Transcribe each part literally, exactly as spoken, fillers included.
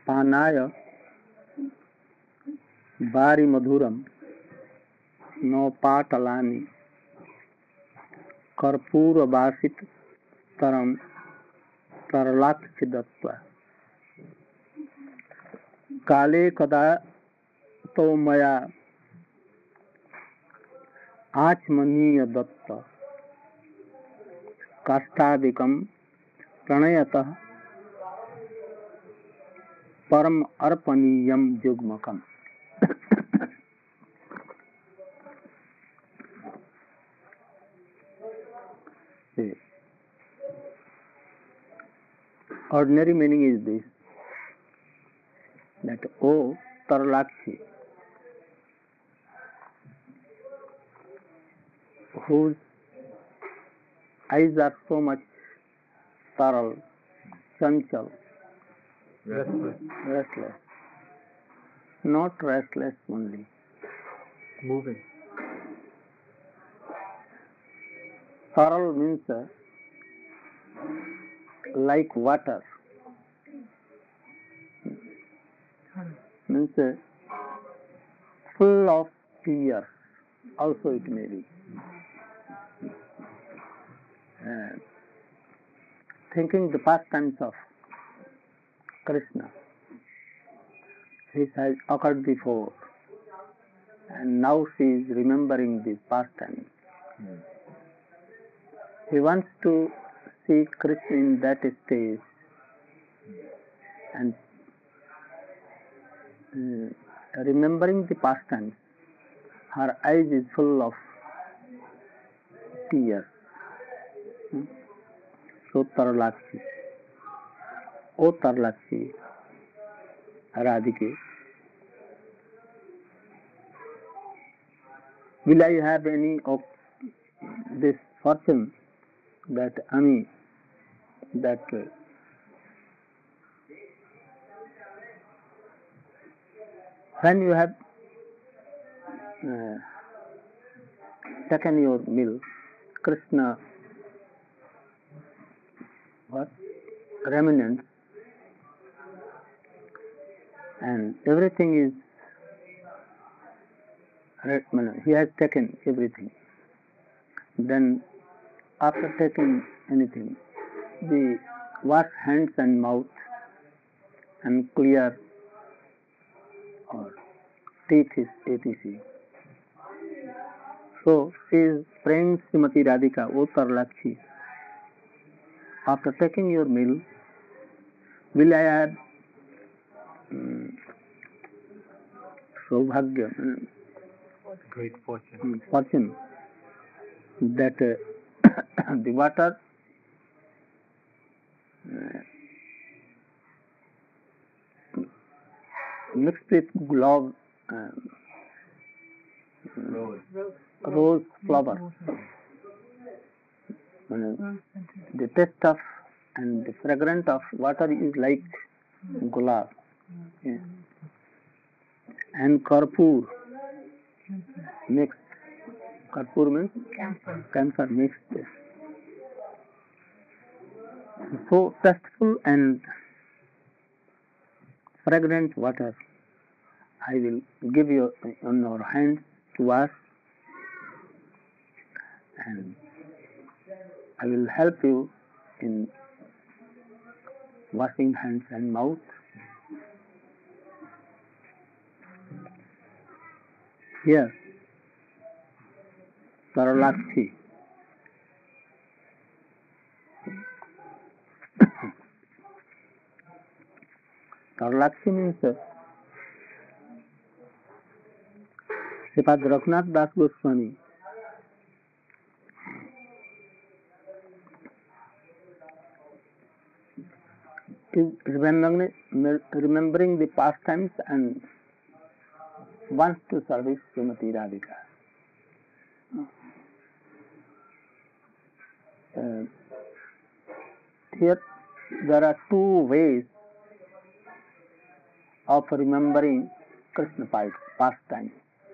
पानाय बारी मधुरम नौपाटलानि कर्पूर वासित तरम तरलाक्ष दत्वा काले कदा तो मया आचमनीय दत्त काष्ठादिकं प्रणयतः परम अर्पणीयम युग्मकम. Ordinary meaning is this, that O Tarlakshi, whose eyes are so much taral, chanchal, Restless. restless, not restless only, Moving. taral means uh, like water, means uh, full of tears, also it may be. Uh, thinking the pastimes of Krishna, this has occurred before, and now she is remembering these pastimes. Mm. He wants to see Krishna in that stage, and uh, remembering the pastimes, her eyes is full of tears. Hmm? So Tarlakshi, O Tarlakshi, Radhike, will I have any of this fortune that Ami, that uh, when you have uh, taken your meal, Krishna, what? Remnants, and everything is, he has taken everything. Then, after taking anything, we wash hands and mouth and clear our teeth, et cetera. So, she is praying Srimati Radhika, O Tarlakshi, after taking your meal, will I have um, Saubhagya, um, Great fortune. um, fortune, that uh, the water uh, mixed with glove, um, Rose. rose flower. Uh, the taste of and the fragrance of water is like gulab. Yeah. And karpur mixed. Karpur means Camphor. camphor mixed. So tasteful and fragrant water I will give you on your hands to wash, and I will help you in washing hands and mouth. Here, Taralakshi. Taralakshi means uh, Sripad Raghunath Das Goswami is remembering, remembering the pastimes and wants to service Srimati Radhika. Uh, here there are two ways of remembering Krishna pastimes.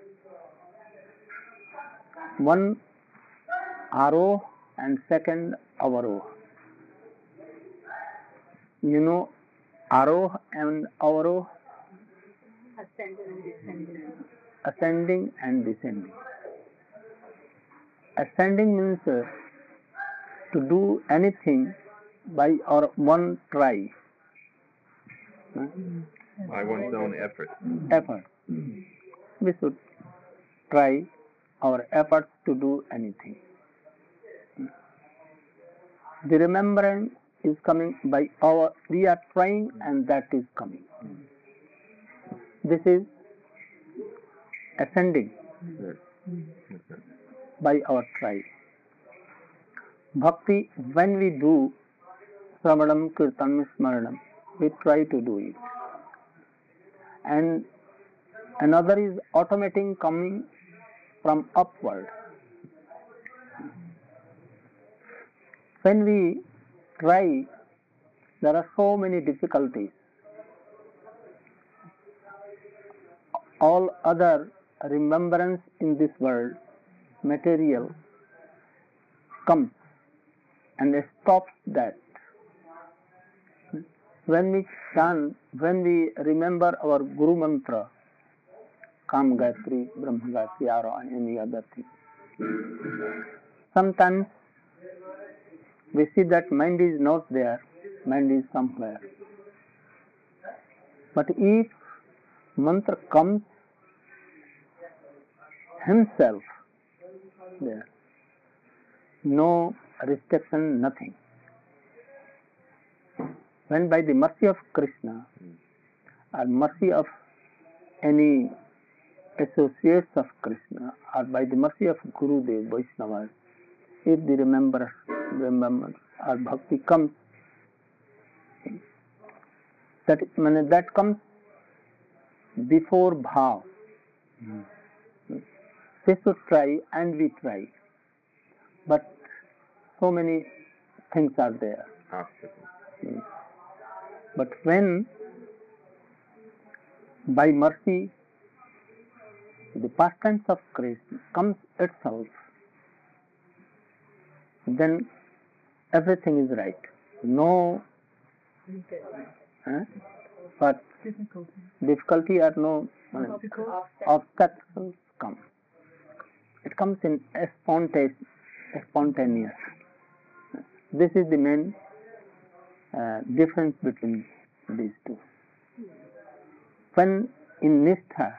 One Aroh and second Avaroh. You know, Aroh and Avaroh, Ascending and descending. ascending and descending. Ascending means uh, to do anything by our one try, uh, By one's own effort. effort. We should try our efforts to do anything. The remembrance is coming by our, we are trying and that is coming. This is ascending Yes. Yes. by our try. Bhakti, when we do Sravanam, Kirtanam, Smaranam, we try to do it. And another is automating coming from upward. When we try, there are so many difficulties. All other remembrance in this world, material, comes and stops that. When we chant, when we remember our Guru Mantra, Kam Gayatri, Brahma Gayatri, or any other thing, sometimes we see that mind is not there, mind is somewhere. But if mantra comes himself there, no restriction, nothing. When by the mercy of Krishna or mercy of any associates of Krishna or by the mercy of Guru Dev, Vaishnavas, if the remembrance, remembrance or bhakti comes, that, that comes before bhav. Mm. We should try and we try. But so many things are there. Obstacles. Mm. But when by mercy the pastimes of Krishna comes itself, then everything is right. No eh, but difficulty or no uh, obstacles come. It comes in a spontaneous. spontaneous. This is the main uh, difference between these two. When in Nishtha,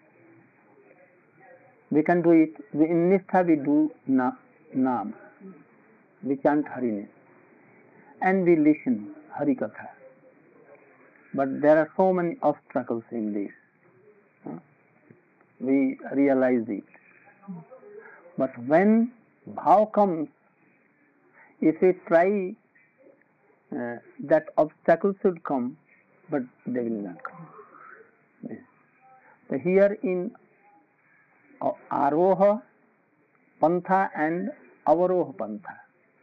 we can do it, in Nishtha we do na, Naam, we chant Hariname, and we listen Hari Katha. But there are so many obstacles in this. Huh? We realize it. But when bhav comes, if we try, uh, that obstacle should come, but they will not come. Yes. So here in uh, Aroha Pantha and Avaroha Pantha.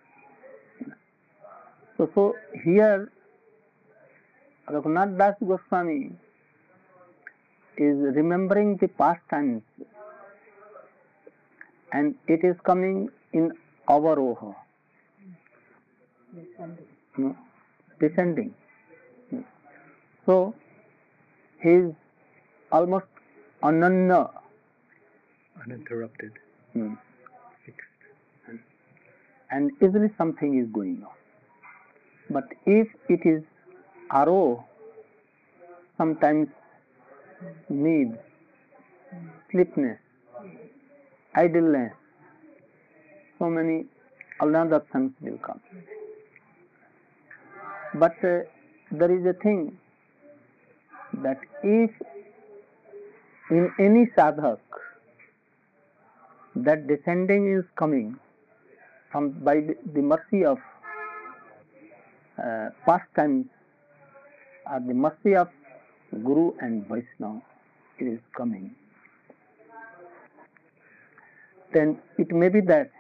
So, so here Raghunath Das Goswami is remembering the past times, and it is coming in Avaroha. Descending. No, descending. So he is almost ananya, Uninterrupted. hmm, Fixed. and easily something is going on. But if it is aro, sometimes need, sleepiness, idleness, so many another things will come. But uh, there is a thing that if in any sadhak that descending is coming from by the, the mercy of uh, pastimes or the mercy of Guru and Vaishnava, it is coming, then it may be that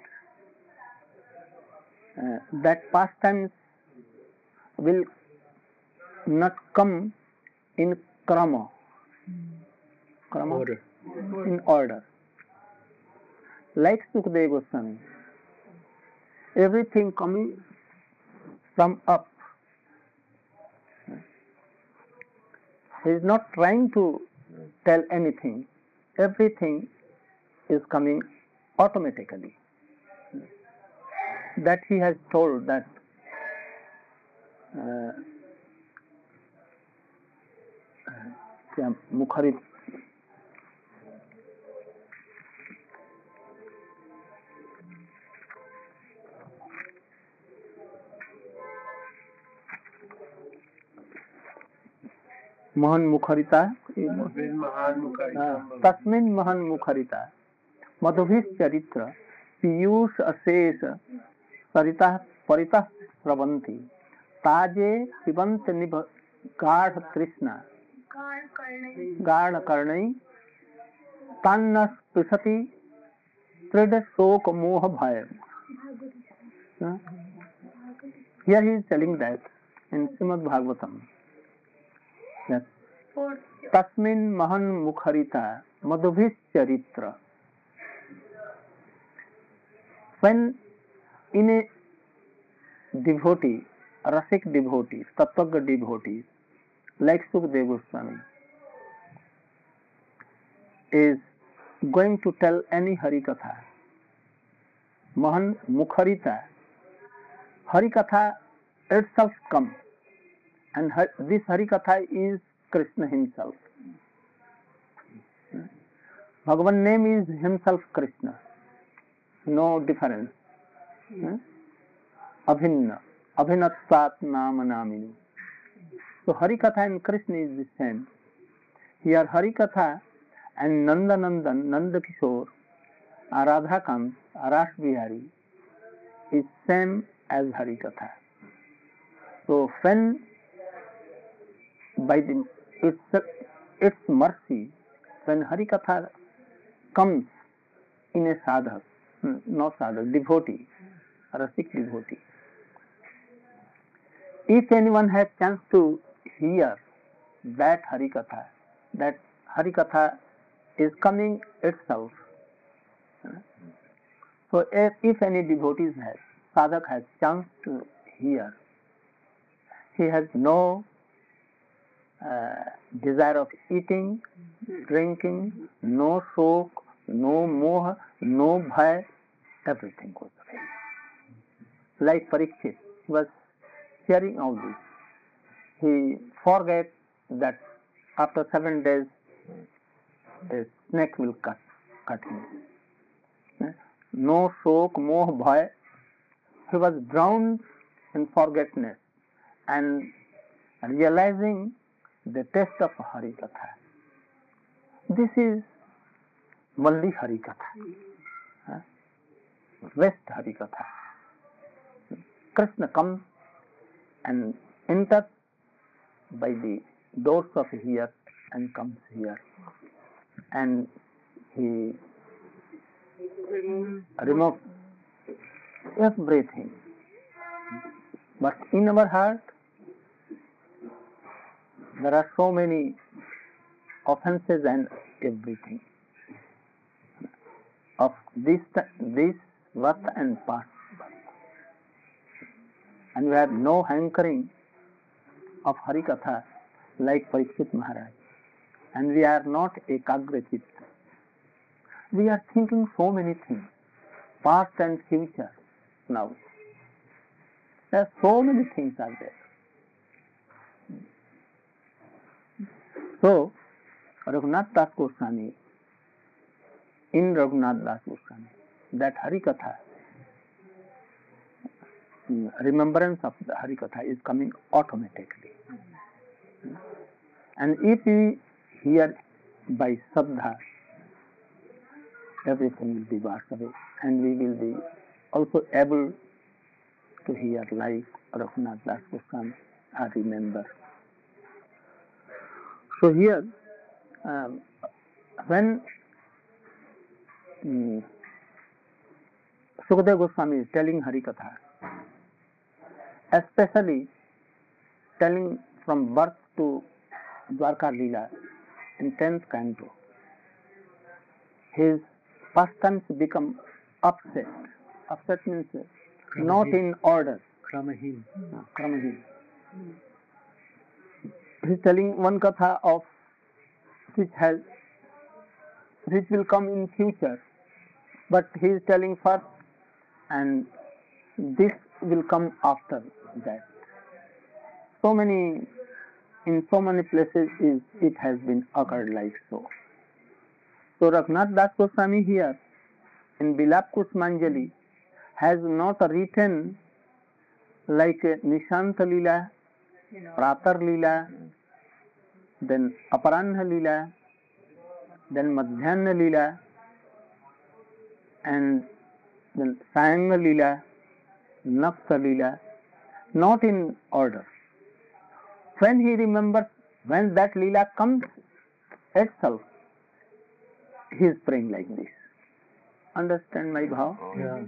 uh, that pastimes will not come in krama, krama Order. in order. Like Sukadeva Goswami, everything coming from up. He is not trying to tell anything. Everything is coming automatically. That he has told that uh, क्या मुखरित महान मुखरिता तस्मिन् महान मुखरिता मधुभिः चरित्र पीयूष अशेष सरिता परितः स्रवन्ति ताजे पिबन्त निभ गाढ़ तृष्णा गाढ़ कर्णै तान्न स्पृशति त्रिड शोक मोह भय. Here he is telling that in Srimad Bhagavatam that tasmin mahan mukharita madhubhis charitra. When in a devotee, rasic devotees, tattvaga devotees, like Sukadeva Goswami, is going to tell any Harikatha, Mahan Mukharita, Harikatha itself comes, and this Harikatha is Krishna himself. Bhagavan name is himself Krishna, no difference. Abhinna, Abhinatsat Nama Namini. So Harikatha and Krishna is the same. Here Harikatha and Nanda Nandan, Nanda Kishore, Radha Kant, Ras Bihari is same as Harikatha. So when by the its, its mercy, when Harikatha comes in a sadhak, not sadhak, devotee, rasik devotee, if anyone has chance to hear that Harikatha, that Harikatha is coming itself. So if, if any devotees has, sadhak has chance to hear, he has no uh, desire of eating, drinking, no shok, no moha, no bhaya, everything goes away. Like Parikshit, he was hearing all this. He forgets that after seven days a snake will cut, cut him. No shok, moh, bhaya. He was drowned in forgetfulness and realizing the taste of Harikatha. This is only Harikatha, huh? West Harikatha. Krishna comes and enters by the doors of here and comes here, and he removes everything. But in our heart there are so many offenses and everything of this this birth and past birth, and we have no hankering of Harikatha like Parikshit Maharaj, and we are not ekagrachit. We are thinking so many things, past and future now. There are so many things are there. So, Raghunath Das Goswami, in Raghunath Das Goswami, that Harikatha, remembrance of the Harikatha is coming automatically. And if we hear by Sabdha, everything will be washed away, and we will be also able to hear like Raghunath Das Goswami, I remember. So here, um, when um, Sukadeva Goswami is telling Harikatha, especially telling from birth to Dwarka Leela in tenth canto, his pastimes become upset. Upset means not in order. Kramaheen. Kramaheen. He is telling one katha of which has which will come in future, but he is telling first, and this will come after that. So many, in so many places is it has been occurred like so. So Raghunath Das Goswami here in Bilap Kusmanjali has not written like Nishanta Leela, You know. Pratar Leela, then Aparanha Leela, then Madhyana Leela, and then Sayanga Leela, Nakta Leela, not in order. When he remembers, when that Leela comes itself, he is praying like this. Understand my bhav? Oh, Yeah.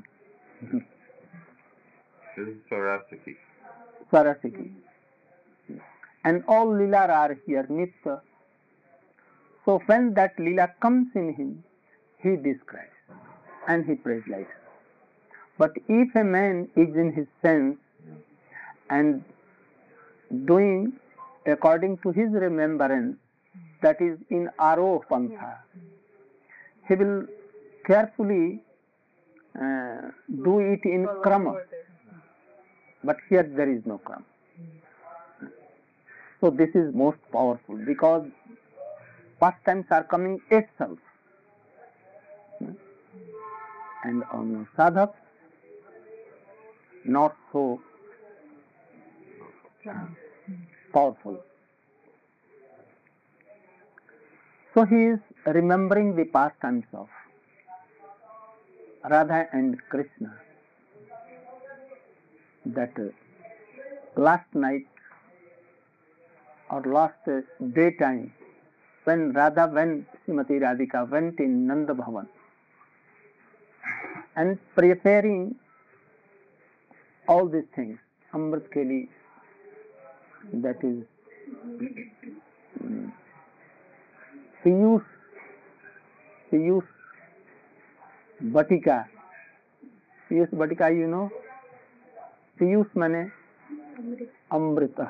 This is Saraswati. Saraswati. And all Leela are here, Nitya. So when that Leela comes in him, he describes and he prays like so. But if a man is in his sense and doing according to his remembrance, that is in Aroh Pantha, he will carefully uh, do it in Krama. But here there is no Krama. So this is most powerful because pastimes are coming itself. And on sadhak, not so powerful. So he is remembering the pastimes of Radha and Krishna. That uh, last night or last uh, daytime, when Radha went, Srimati Radhika went in Nanda Bhavan and preparing all these things, Amrit Keli, that is um, Piyush, Piyush Batika. Piyush Batika, you know? Piyush mane Amrita.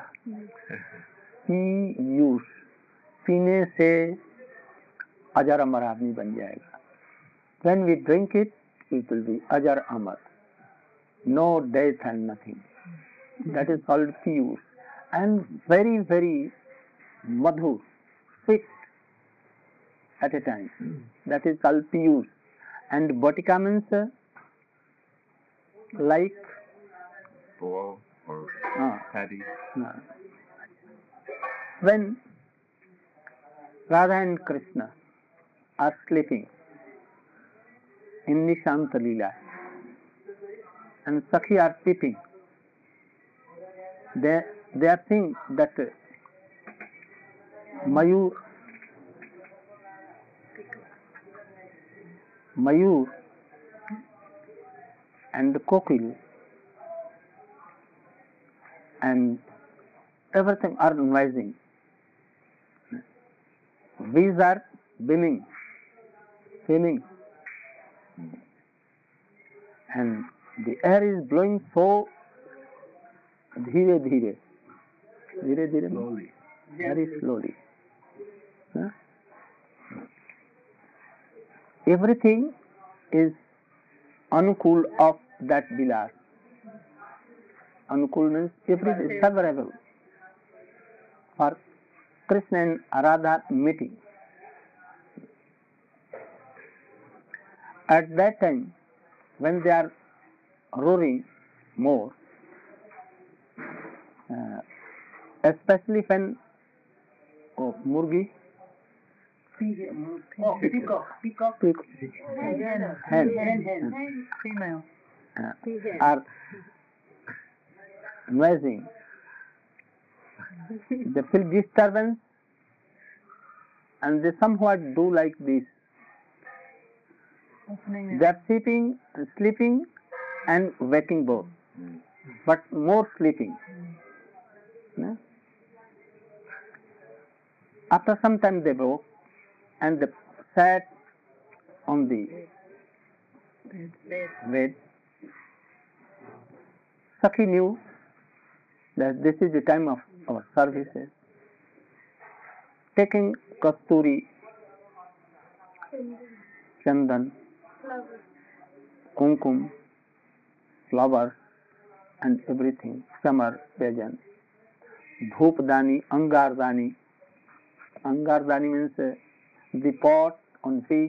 Piyush. पीने से अजर अमर आदमी बन जाएगा. When we drink it, it will be अजर अमर. No death and nothing. That is called piyush. And very, very madhur, sweet at a time. That is called piyush. And batika means uh, like Boil or uh, patty. uh, when Radha and Krishna are sleeping in Nishanta Leela and Sakhi are peeping, they, they are saying that uh, Mayur, Mayur and Kokil and everything are noising. Bees are beaming, swimming, and the air is blowing so dhire dhire, dhire dhire, Slowly. very slowly. Huh? Everything is anukul of that vilas. Anukul means everything is favorable for Krishna and Radha meeting. At that time, when they are roaring more, uh, especially when oh, Murgi, Oh, peacock, peacock. peak, Hen, hen, hen, hen. Female. uh, Hen. are noising, they feel disturbance and they somewhat do like this. They are sleeping, sleeping and waking both, but more sleeping. Yeah? After some time they woke and they sat on the bed. Sakhi knew that this is the time of our services taking kasturi, chandan, kumkum, flowers and everything, summer pageant, dhoopdani, angardani. Angardani means uh, the pot on which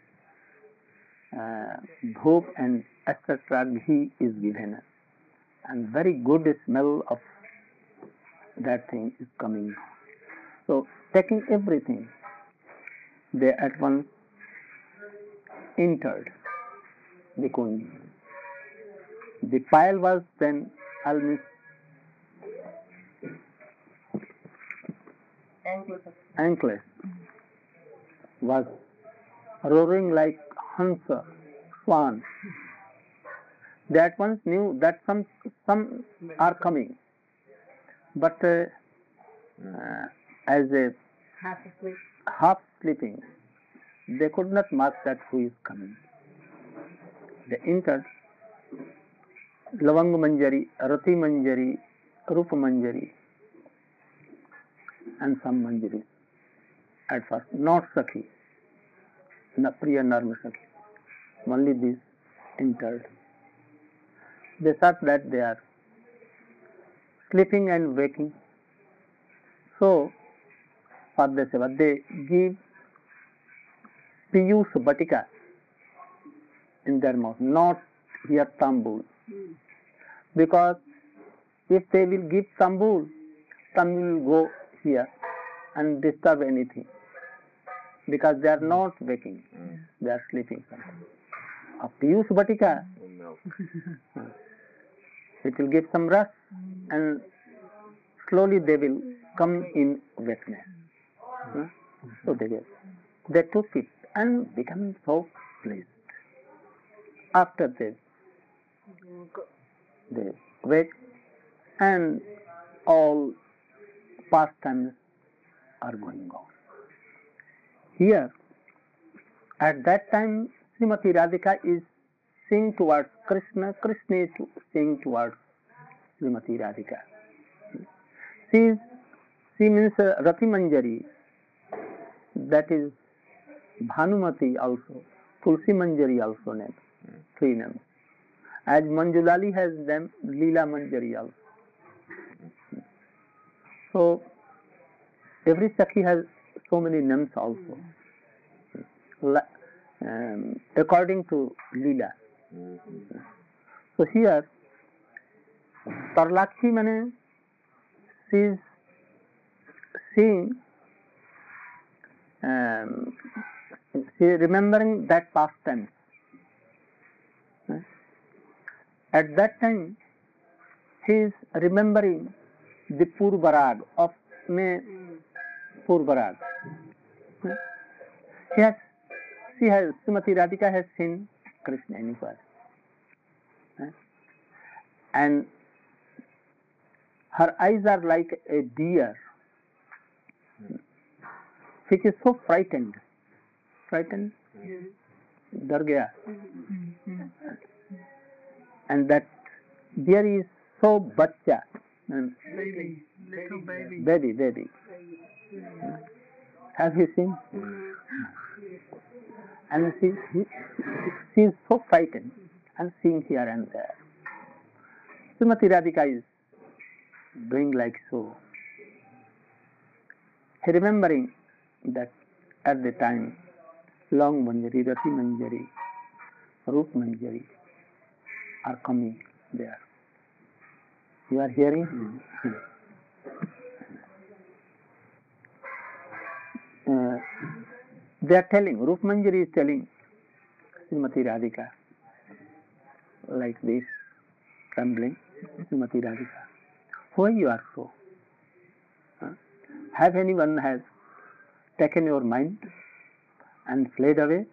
uh, dhoop and et cetera ghee is given, and very good smell of that thing is coming. So taking everything, they at once entered the kunj. The pile was then almost ankless, was roaring like Hansa, swan. They at once knew that some some are coming, but uh, uh, as a Half asleep. half sleeping, they could not mark that who is coming. They entered Lavang Manjari, Rati Manjari, Rup Manjari, and some Manjari. At first, not Sakhi, not Priya Narma Sakhi. Only these entered. They thought that they are sleeping and waking. So, for the seva, they give Piyush Batika in their mouth, not here tambul. Because if they will give tambul, tambul will go here and disturb anything. Because they are not waking, Mm. they are sleeping. A Piyush Batika, Will melt. it will give some rest and slowly they will come in wakefulness. Huh? So they gave. They took it and become so pleased. After this, they wake and all pastimes are going on. Here, at that time, Srimati Radhika is seeing towards Krishna, Krishna is seeing towards Srimati Radhika. She is, she means uh, Rati Manjari, that is Bhanumati also, Tulsi Manjari also named, three names. As Manjulali has them, Leela Manjari also. So, every Sakhi has so many names also, La, um, according to Leela. Mhm. So here, Tarlakshi means she is seeing, um, she is remembering that past time. At that time, she is remembering the Purvarag of me Purvarag. She has, she has, Srimati Radhika has seen Krishna anywhere. And her eyes are like a deer, which is so frightened. Frightened? Dar gaya. And that deer is so bachcha. um, Baby. Little baby. Baby, baby. Have you seen? And she, she, she is so frightened and seeing here and there. Srimati Radhika is doing like so. Remembering that at the time, Long Manjari, Rati Manjari, Rup Manjari are coming there. You are hearing? Uh, they are telling, Rup Manjari is telling Srimati Radhika like this, trembling, Srimati Radhika, why you are so? Huh? Have anyone has taken your mind and fled away?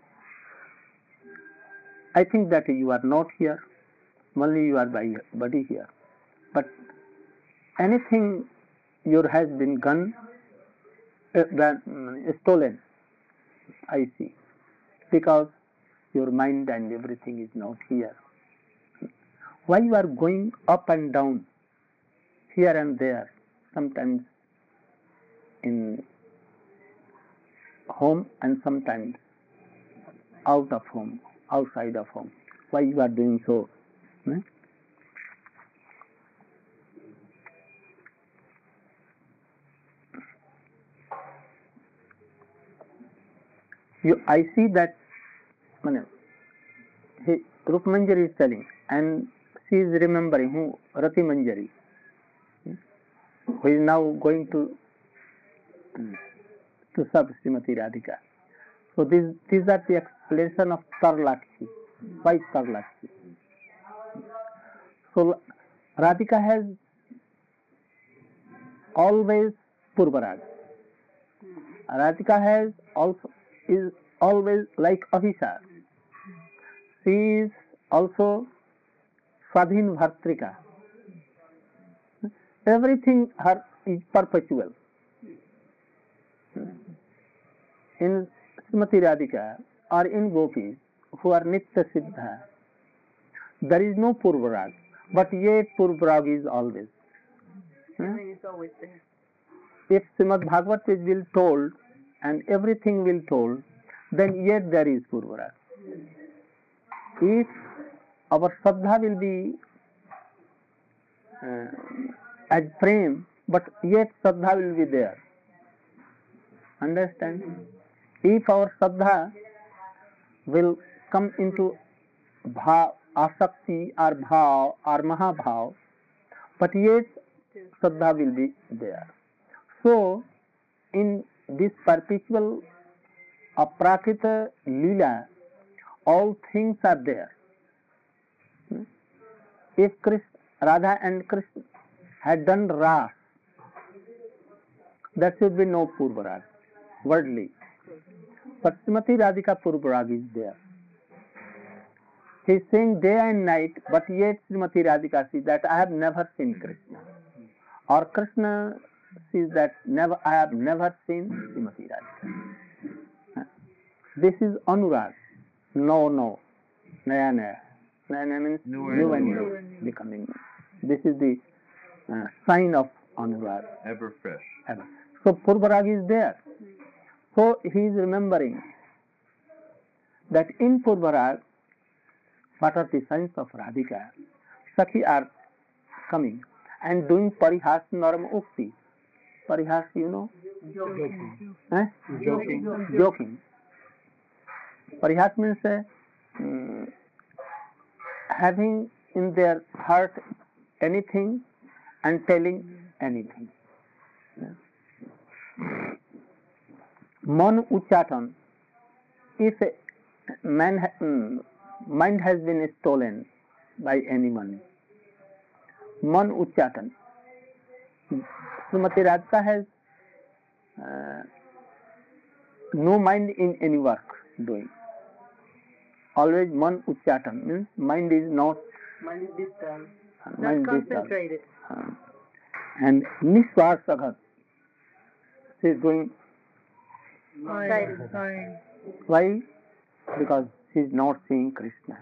I think that you are not here, only you are by body here. But anything your has been gone, uh, uh, stolen, I see, because your mind and everything is not here. Why you are going up and down, here and there, sometimes in home and sometimes out of home, outside of home. Why you are doing so? Hmm? You, I see that mane, he, Rup Manjari is telling, and she is remembering who Rati Manjari, who is now going to to serve Srimati Radhika. So these these are the explanation of Tarlakshi. Why Tarlakshi? So Radhika has always Purvarag. Radhika has also is always like Abhisar. She is also Swadhin Bhartrika. Everything her is perpetual. In Srimati Radhika or in Gopis who are Nitya Siddha, there is no Purvarag, but yet Purvarag is always. Hmm? It's always there. If Srimad Bhagavat is will told and everything will told, then yet there is Purvarag. If our Shraddha will be uh, as prem, but yet Shraddha will be there. Understand? If our Shraddha will come into bhav, asakti or bhav or mahabhav, but yet Shraddha will be there. So, in this perpetual Aprakita Leela, all things are there. If Krishna, Radha and Krishna had done Ras, there should be no Purvarag, worldly. But Srimati Radhika Purvarag is there. He is saying day and night, but yet Srimati Radhika says that I have never seen Krishna. Or Krishna says that never I have never seen Srimati Radhika. This is Anurag. No, no. Naya, naya. Naya, naya means New new and and new. new. Becoming. This is the uh, sign of Anurag. Ever fresh. Ever. So Purvarag is there. So he is remembering that in Purvarag, what are the signs of Radhika? Sakhi are coming and doing Parihas Narma Ukti. Parihas, you know? Joking. Eh? Joking. Joking. Parihas means uh, mm, having in their heart anything and telling anything. Man Uchatan. If a man ha- mm, mind has been stolen by anyone, Man Uchatan. Srimati Radhika has uh, no mind in any work doing. Always Man Uchatan means mind is not Mind is disturbed. uh, Not mind disturbed. concentrated. Uh, and Nisvarsagat. She is doing. Excited. Sorry. Why? Because she is not seeing Krishna.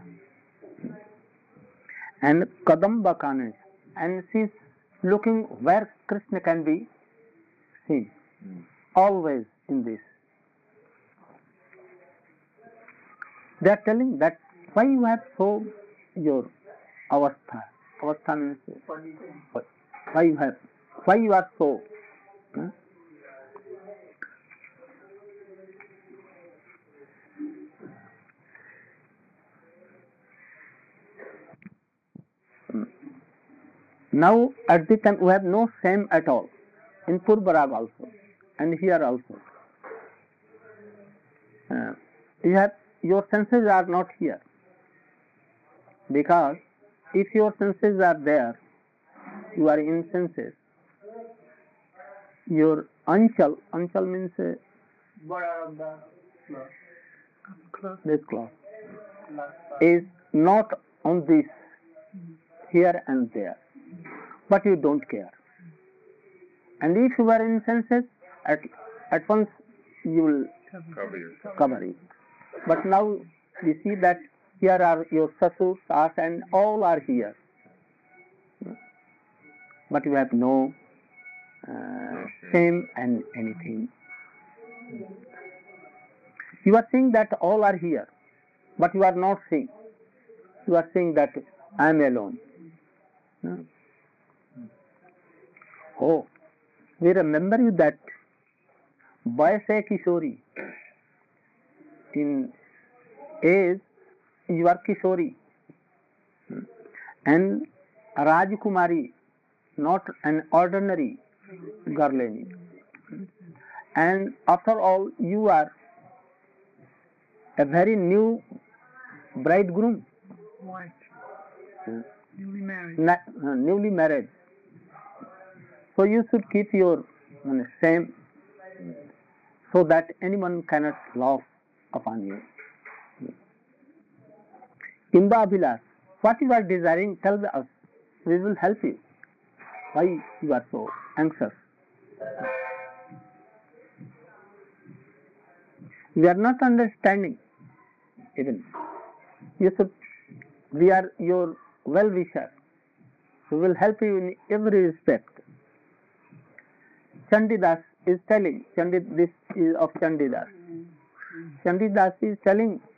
And Kadamba Kanesh. And she is looking where Krishna can be seen. Always in this. They are telling that why you have so your avastha. Avastha means why, why you have, why you are so. Huh? Now at the time we have no shame at all. In Purvarag also and here also. Uh, you have your senses are not here. Because if your senses are there, you are in senses. Your anchal, anchal means uh, this cloth, is not on this, here and there. But you don't care. And if you are in senses, at, at once you will Cover yourself. cover it. But now we see that here are your sasu, sas and all are here. But you have no uh, shame and anything. You are saying that all are here, but you are not saying. You are saying that I am alone. No? Oh, we remember you that boy say Kishori. In age, you are Kishori. And Rajkumari, not an ordinary girl. And after all, you are a very new bridegroom, Wife. Newly married. na- uh, newly married. So you should keep your uh, shame so that anyone cannot laugh upon you. Imba Abhilash, what you are desiring, tell us. We will help you. Why you are so anxious? We are not understanding even. You should, we are your well-wisher. We will help you in every respect. Chandidas is telling, Chandi, this is of Chandidas. Chandidas is telling